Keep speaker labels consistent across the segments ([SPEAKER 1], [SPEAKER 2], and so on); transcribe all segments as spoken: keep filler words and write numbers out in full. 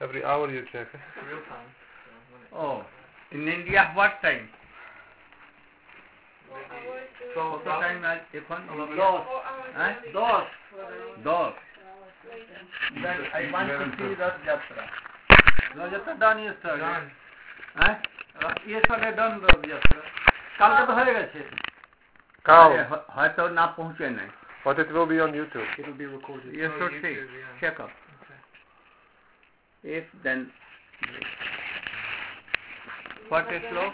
[SPEAKER 1] Every hour you check.
[SPEAKER 2] Real time. So
[SPEAKER 3] Oh, in India what time?
[SPEAKER 2] so
[SPEAKER 3] What time is এখন?
[SPEAKER 2] Dos.
[SPEAKER 3] Huh?
[SPEAKER 2] Dos.
[SPEAKER 3] Dos. Then I want to see Rath Yatra. Rath Yatra done yesterday.
[SPEAKER 2] Done.
[SPEAKER 3] Huh? Yesterday done Rath Yatra. কালকে তো হয়ে গেছে।
[SPEAKER 1] Cow.
[SPEAKER 3] হয়তো না পৌঁছে নাই।
[SPEAKER 1] But it will be on YouTube.
[SPEAKER 2] It will be recorded.
[SPEAKER 3] You
[SPEAKER 2] Oh,
[SPEAKER 3] should see.
[SPEAKER 2] YouTube, yeah.
[SPEAKER 3] Check up.
[SPEAKER 2] Okay.
[SPEAKER 3] If then what is law?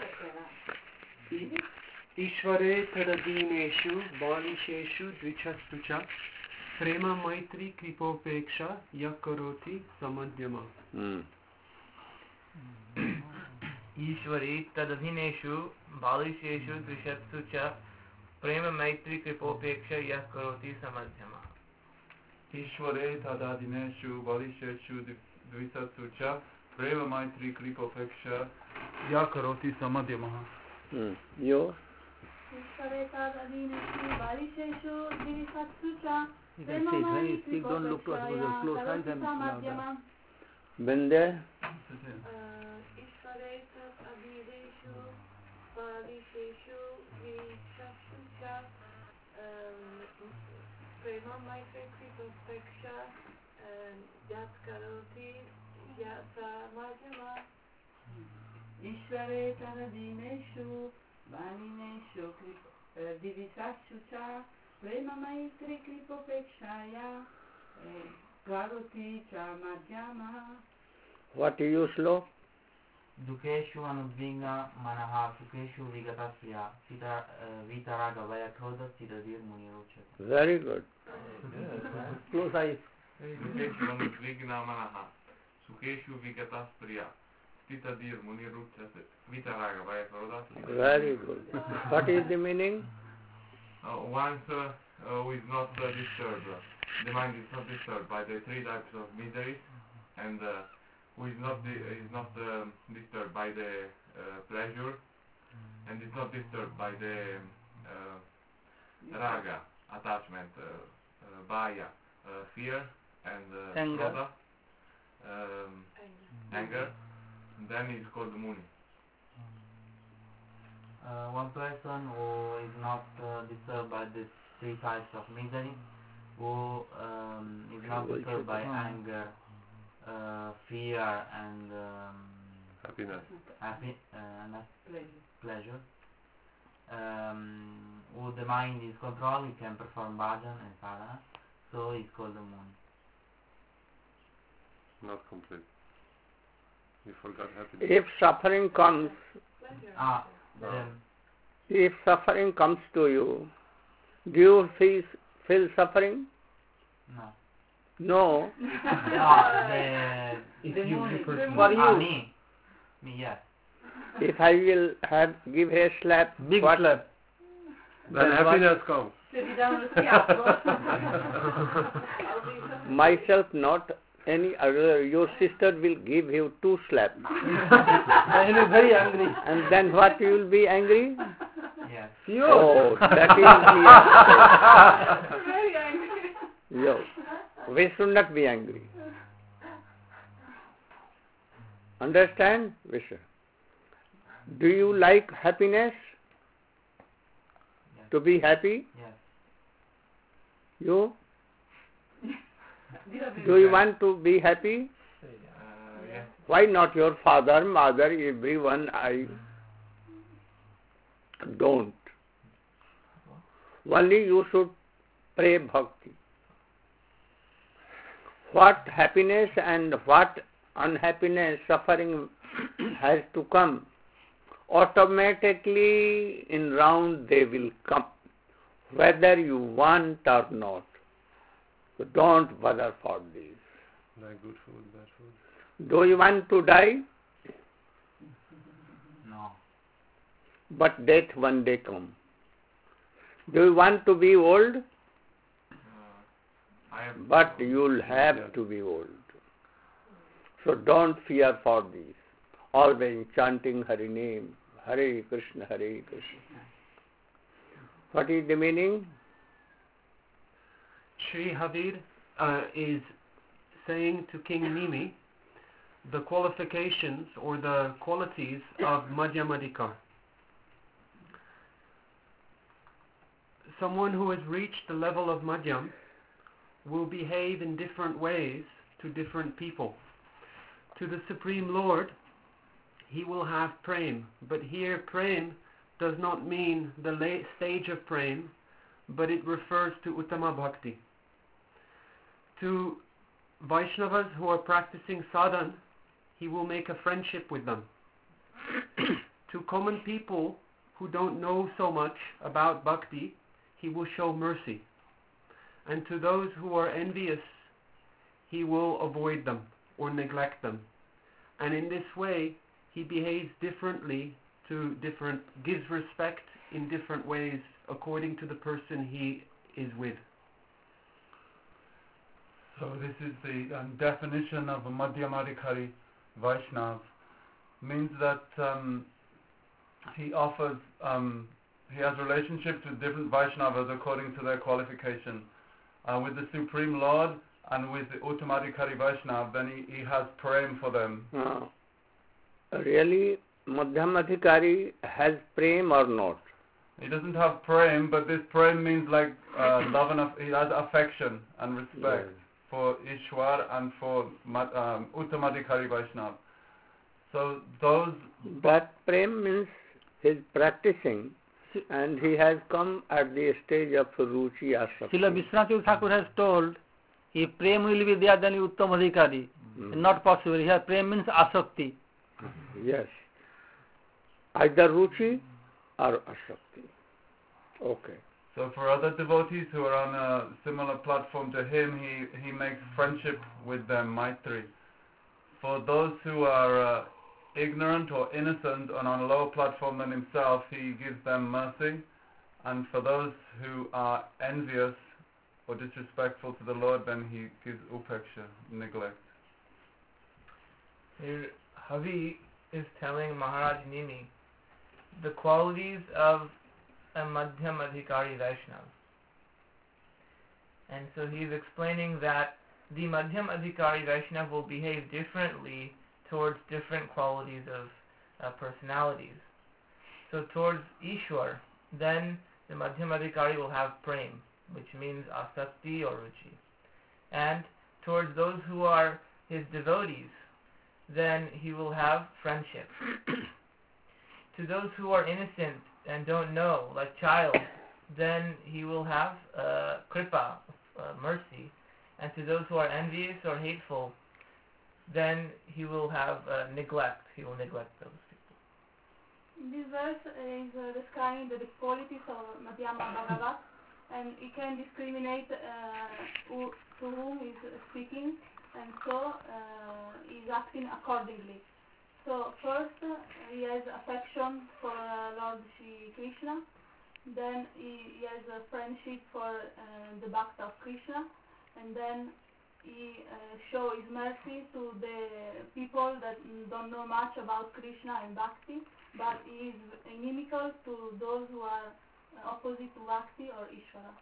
[SPEAKER 4] ईश्वरे तदधीनेषु बालिशेषु द्विचस्तु च प्रेम मैत्री कृपोपेक्षा यः करोति समध्यमा
[SPEAKER 2] ईश्वरे तदधीनेषु बालिशेषु द्विषत्सु च प्रेम मैत्री कृपोपेक्षा यः करोति समध्यमा
[SPEAKER 5] ईश्वरे तदाधीनेषु बालिशेषु द्विषत्सु च प्रेम मैत्री कृपोपेक्षा यः करोति समध्यमः.
[SPEAKER 1] You?
[SPEAKER 6] ईश्वरे तदधीनेषु बालिशेषु द्विषत्सु च
[SPEAKER 3] You can see when you speak, don't look to us with your close eyes and
[SPEAKER 6] समध्यमा
[SPEAKER 1] Been there?
[SPEAKER 6] ईश्वरे तदधीनेषु बालिशेषु द्विषत्सु च प्रेम मैत्री कृपोपेक्षा यः करोति समध्यमा ईश्वरे तदधीनेषु बालिनेषु द्विषत्सु च प्रेम मैत्री कृपोपेक्षया करोति समध्यमा.
[SPEAKER 1] What do you slow?
[SPEAKER 2] दुखेषु अनुद्विग्न मनः सुखेषु विगतस्य चिता वीतरागभयक्रोध चिरधीर्मुनिरुच्यते.
[SPEAKER 1] Very good.
[SPEAKER 3] Close eyes.
[SPEAKER 5] दुखेषु अनुद्विग्न मनः सुखेषु विगतस्य चिरधीर्मुनिरुच्यते. वीतरागभयक्रोध.
[SPEAKER 1] Very good. What is the meaning?
[SPEAKER 5] Uh, once uh, uh, who is not uh, disturbed, uh, the mind is not disturbed by the three types of miseries, and uh, who is not di is not um, disturbed by the uh, pleasure, and is not disturbed by the uh, raga, attachment, uh, uh, bhaya, uh, fear, and uh,
[SPEAKER 3] Anger.
[SPEAKER 5] krodha, um, anger. Then he is called Muni.
[SPEAKER 2] Uh, one person who is not uh, disturbed by the three types of misery, who um, is not disturbed by anger, uh, fear, and um,
[SPEAKER 1] Happiness.
[SPEAKER 2] happy, uh, and pleasure. Um, who the mind is controlled, he can perform bhajan and sadhana, so he's called the Muni.
[SPEAKER 1] Not complete. You forgot happiness.
[SPEAKER 7] If suffering comes,
[SPEAKER 2] Ah,
[SPEAKER 1] No.
[SPEAKER 2] then
[SPEAKER 7] if suffering comes to you, do you feel, feel suffering?
[SPEAKER 2] no.
[SPEAKER 7] No.
[SPEAKER 2] No, the
[SPEAKER 3] If you, you person.
[SPEAKER 2] for you. Ah, me, me, yes.
[SPEAKER 7] If I will have give a slap,
[SPEAKER 3] Big
[SPEAKER 7] what?
[SPEAKER 3] slap.
[SPEAKER 1] Then
[SPEAKER 7] Then
[SPEAKER 1] happiness comes.
[SPEAKER 7] Myself not, any other, your sister will give you two slaps.
[SPEAKER 3] And he is very angry.
[SPEAKER 7] And then what, you will be angry?
[SPEAKER 2] Yes.
[SPEAKER 3] You.
[SPEAKER 7] Oh, that is the
[SPEAKER 6] Very angry.
[SPEAKER 7] Yo, we should not be angry. Understand, Vishnu? Do you like happiness?
[SPEAKER 2] Yes.
[SPEAKER 7] To be happy?
[SPEAKER 2] Yes.
[SPEAKER 7] You? Do you want to be happy?
[SPEAKER 5] Uh, yes.
[SPEAKER 7] Why not your father, mother, everyone? I don't. Only you should pray bhakti. What happiness and what unhappiness, suffering has to come, automatically in round they will come, whether you want or not. So don't bother for this.
[SPEAKER 1] Like good food, bad food.
[SPEAKER 7] Do you want to die?
[SPEAKER 2] No.
[SPEAKER 7] But death one day come. Do you want to be old?
[SPEAKER 5] Uh, I have
[SPEAKER 7] But you'll have
[SPEAKER 1] Yeah.
[SPEAKER 7] to be old. So don't fear for this. Always chanting Hari name, Hare Krishna, Hare Krishna. What is the meaning?
[SPEAKER 4] Sri Havid uh, is saying to King Nimi the qualifications or the qualities of Madhyamadikar. Someone who has reached the level of Madhyam will behave in different ways to different people. To the Supreme Lord, he will have prem, but here prem does not mean the late stage of prem, but it refers to Uttama Bhakti. To Vaishnavas who are practicing sadhan, he will make a friendship with them. To common people who don't know so much about bhakti, he will show mercy. And to those who are envious, he will avoid them or neglect them. And in this way, he behaves differently to different, gives respect in different ways according to the person he is with.
[SPEAKER 3] So this is the um, definition of a Madhyamadikari Vaishnav. Means that um, he offers, um, he has relationships with different Vaishnavas according to their qualification. Uh, with the Supreme Lord and with the Uttamadikari Vaishnav, then he, he has prem for them.
[SPEAKER 7] Uh, really, Madhyamadikari has prem or not?
[SPEAKER 3] He doesn't have prem, but this prem means like uh, love and aff- he has affection and respect
[SPEAKER 7] Yes.
[SPEAKER 3] for Ishwar and for um, Uttamadikari Vaishnav. So those...
[SPEAKER 7] That prem means his practicing, and he has come at the stage of Ruchi Asakti.
[SPEAKER 8] Srila Vishwanath Thakur has told, if prem will be there, then Uttam Adhikari.
[SPEAKER 7] Mm.
[SPEAKER 8] Not possible. Here prem means asakti.
[SPEAKER 7] Yes. Either Ruchi or Asakti. Okay.
[SPEAKER 3] So for other devotees who are on a similar platform to him, he, he makes friendship with them, Maitri. For those who are uh, ignorant or innocent and on a lower platform than himself, he gives them mercy. And for those who are envious or disrespectful to the Lord, then he gives upeksha, neglect.
[SPEAKER 9] Here, Havi is telling Maharaj Nimi the qualities of a Madhyam Adhikari Vaishnav. And so he is explaining that the Madhyam Adhikari Vaishnav will behave differently towards different qualities of uh, personalities. So towards Ishwar, then the Madhyam Adhikari will have prem, which means asakti or ruchi. And towards those who are his devotees, then he will have friendship. To those who are innocent and don't know, like child, then he will have uh, kripa, uh, mercy. And to those who are envious or hateful, then he will have uh, neglect. He will neglect those people.
[SPEAKER 6] This verse is uh, describing the qualities of Madhyama Bhagavat, and he can discriminate uh, who, to whom he is speaking, and so uh, he is acting accordingly. So first uh, he has affection for uh, Lord Shri Krishna, then he, he has a friendship for uh, the Bhakta of Krishna, and then he uh, shows his mercy to the people that don't know much about Krishna and Bhakti, but he is inimical to those who are opposite to Bhakti or Ishvara.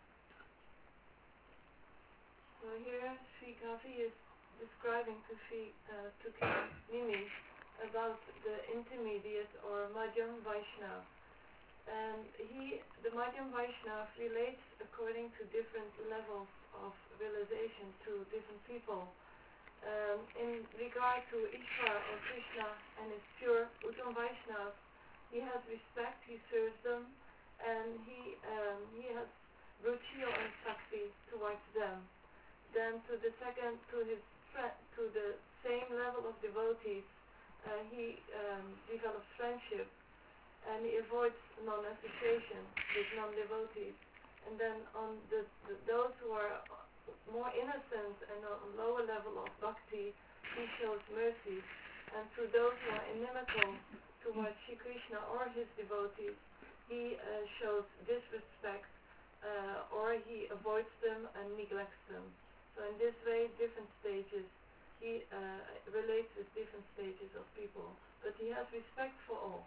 [SPEAKER 10] So here Sri Kavi is describing to Sri uh, to King Nimi about the intermediate or Madhyam Vaishnav. And he, the Madhyam Vaishnav relates according to different levels of realization to different people. Um, in regard to Ishvara or Krishna and his pure Uttam Vaishnav, he has respect, he serves them, and he um, he has ruchi or sakti towards them. Then to the second, to his fri- to the same level of devotees, uh, he um, develops friendship, and he avoids non-association with non-devotees. And then on the, the those who are more innocent and on a lower level of bhakti, he shows mercy. And to those who are inimical towards Shri Krishna or his devotees, he uh, shows disrespect, uh, or he avoids them and neglects them. So in this way, different stages, he uh, relates with different stages of people, but he has respect for all.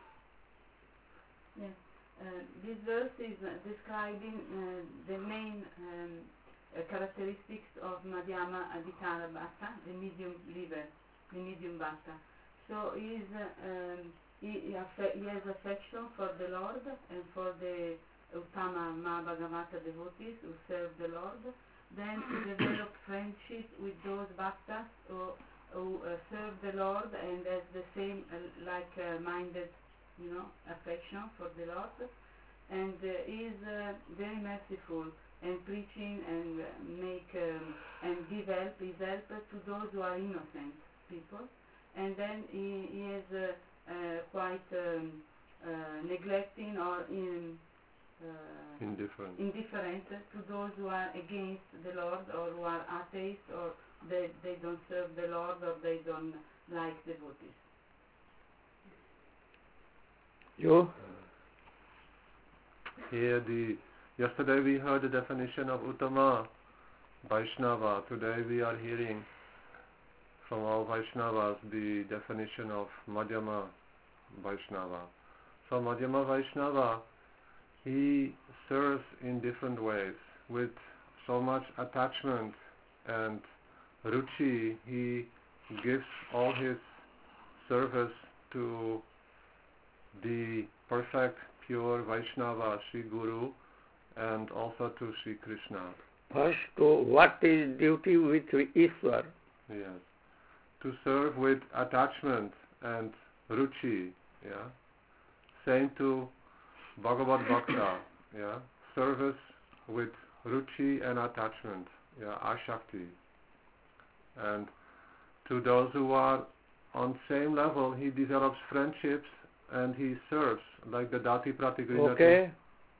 [SPEAKER 6] Yes. Uh, this verse is uh, describing uh, the main um, uh, characteristics of Madhyama Adhikara Bhakta, the medium level.
[SPEAKER 11] the medium bhakta. So he is uh, um, he, he, affe- he has affection for the Lord and for the Uttama Mahabhagavata devotees who serve the Lord. Then he develops friendship with those bhaktas who, who uh, serve the Lord and has the same uh, like-minded, uh, you know, affection for the Lord. And uh, he is uh, very merciful and preaching and uh, make um, and give help, his help to those who are innocent people. And then he, he is uh, uh, quite um, uh, neglecting or in, uh,
[SPEAKER 1] Indifferent.
[SPEAKER 11] indifferent to those who are against the Lord or who are atheists or they, they don't serve the Lord or they don't like devotees.
[SPEAKER 7] You?
[SPEAKER 1] Here the yesterday we heard the definition of Uttama Vaishnava. Today we are hearing from all Vaishnavas the definition of Madhyama Vaishnava. So Madhyama Vaishnava, he serves in different ways with so much attachment and ruchi. He gives all his service to the perfect pure Vaishnava, Sri Guru, and also to Sri Krishna.
[SPEAKER 7] First, to what is duty with Ishwar?
[SPEAKER 1] Yes. To serve with attachment and ruchi. Yeah. Same to Bhagavad Bhakta. Yeah. Service with ruchi and attachment. Yeah. Ashakti. And to those who are on same level, he develops friendships and he serves, like the Dati Pratigrina.
[SPEAKER 7] Okay.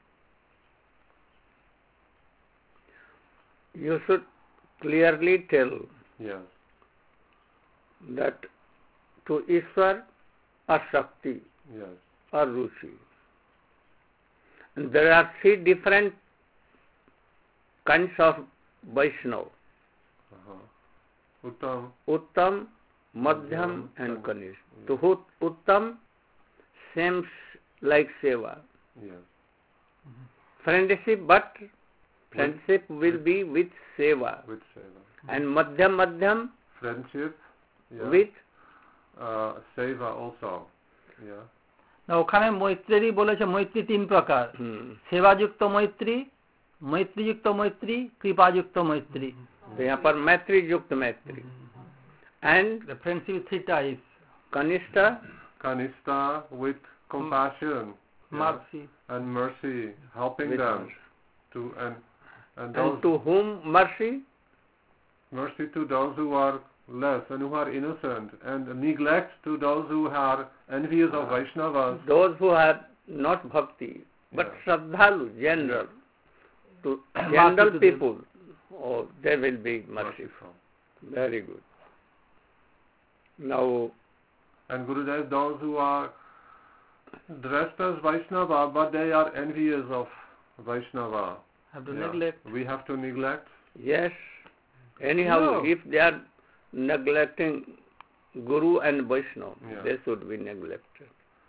[SPEAKER 7] You should clearly tell
[SPEAKER 1] Yes.
[SPEAKER 7] that to Ishwar or Shakti
[SPEAKER 1] Yes.
[SPEAKER 7] or Ruchi. And there are three different kinds of Vaishnava.
[SPEAKER 1] Uh-huh. Uttam,
[SPEAKER 7] Uttam, Madhyam and Kanishta. To who Uttam, same like Seva.
[SPEAKER 1] yes.
[SPEAKER 7] Friendship, but friendship will be with Seva.
[SPEAKER 1] With Seva.
[SPEAKER 7] And Madhyam, Madhyam
[SPEAKER 1] Friendship, yeah.
[SPEAKER 7] with
[SPEAKER 1] uh, Seva also. Yeah.
[SPEAKER 8] না ওখানে মৈত্রেরই বলেছে মৈত্রী তিন প্রকার সেবাযুক্ত মৈত্রী মৈত্রীযুক্ত মৈত্রী কৃপাযুক্ত মৈত্রী
[SPEAKER 7] यहाँ पर मैत्री युक्त मैत्री and
[SPEAKER 8] the friendship is three types
[SPEAKER 7] Kanishta
[SPEAKER 1] Kanishta with compassion,
[SPEAKER 8] mercy
[SPEAKER 1] yeah, and mercy, helping
[SPEAKER 7] with
[SPEAKER 1] them
[SPEAKER 7] mercy.
[SPEAKER 1] to and and,
[SPEAKER 7] and
[SPEAKER 1] those
[SPEAKER 7] to whom mercy?
[SPEAKER 1] mercy to those who are less and who are innocent, and neglect to those who are envious of Vaishnavas.
[SPEAKER 7] Those who have not bhakti, but
[SPEAKER 1] Yeah.
[SPEAKER 7] Shraddhalu, general, to general people, oh, there will be mercy.
[SPEAKER 1] Merciful.
[SPEAKER 7] Very good. Now,
[SPEAKER 1] And Gurudev, those who are dressed as Vaishnava, but they are envious of Vaishnava.
[SPEAKER 8] have to
[SPEAKER 1] Yeah.
[SPEAKER 8] neglect
[SPEAKER 1] We have to neglect.
[SPEAKER 7] yes, anyhow,
[SPEAKER 8] No.
[SPEAKER 7] if they are neglecting Guru and Vaishnava,
[SPEAKER 1] Yeah.
[SPEAKER 7] they should be neglected.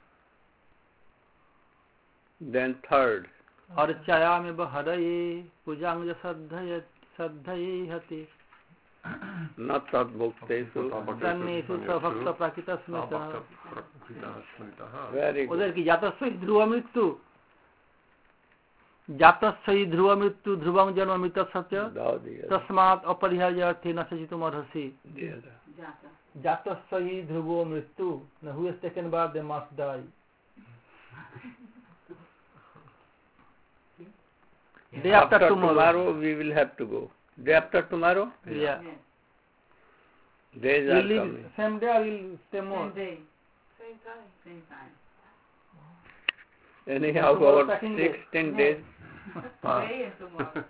[SPEAKER 7] Then third,
[SPEAKER 8] अर्चयामिव हरये पूजांग श्रद्धय श्रद्धये हते
[SPEAKER 7] not tadbhuktesu.
[SPEAKER 8] सन्नेषु सभक्त प्राकृतस्मृत
[SPEAKER 7] Very
[SPEAKER 8] ওদের
[SPEAKER 7] good.
[SPEAKER 8] কি জাতস্বই ধ্রুব মৃত্যু জাতস্বই ধ্রুব মৃত্যু ধ্রুবং জন্ম মৃত সত্য
[SPEAKER 7] Thou dear.
[SPEAKER 8] তস্মাৎ অপরিহার্য অর্থে ন সচিতুমর্হসি
[SPEAKER 7] Dear.
[SPEAKER 11] Jata.
[SPEAKER 8] জাতস্বই ধ্রুব মৃত্যু না who is taken by they must die day after,
[SPEAKER 7] After
[SPEAKER 8] tomorrow,
[SPEAKER 7] tomorrow we will have to go. Day after tomorrow,
[SPEAKER 8] yeah,
[SPEAKER 11] Yes.
[SPEAKER 7] days
[SPEAKER 8] we'll
[SPEAKER 7] are
[SPEAKER 8] leave
[SPEAKER 7] coming.
[SPEAKER 8] same day or we'll stay more
[SPEAKER 11] Same day,
[SPEAKER 10] Same time.
[SPEAKER 11] same time.
[SPEAKER 7] Anyhow,
[SPEAKER 8] Tomorrow
[SPEAKER 7] about
[SPEAKER 8] second day.
[SPEAKER 7] sixteen
[SPEAKER 11] Yes.
[SPEAKER 7] days.
[SPEAKER 11] Today and tomorrow.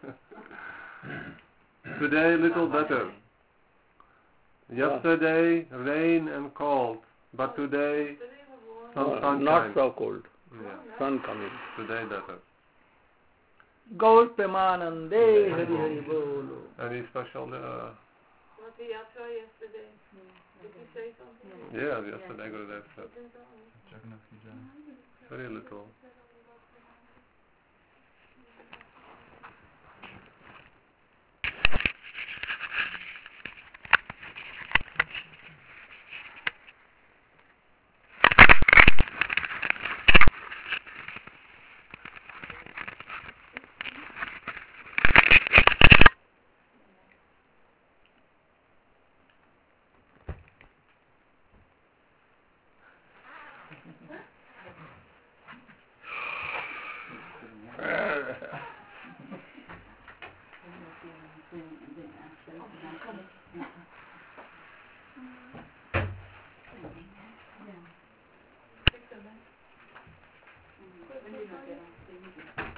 [SPEAKER 1] Today little better. Yesterday rain and cold, but today
[SPEAKER 10] Today was warm.
[SPEAKER 1] some
[SPEAKER 7] Uh,
[SPEAKER 1] sunshine.
[SPEAKER 7] not so cold.
[SPEAKER 1] Yeah.
[SPEAKER 7] Sun coming.
[SPEAKER 1] Today better.
[SPEAKER 8] गौर प्रेमानंदे हरि हरि बोलो
[SPEAKER 1] Any special? Uh,
[SPEAKER 10] What the yatra yesterday? Did you say something?
[SPEAKER 1] yeah, yesterday Gurudev said
[SPEAKER 10] Didn't tell me.
[SPEAKER 3] Jagannath ki jai.
[SPEAKER 1] very little.
[SPEAKER 6] Quindi non era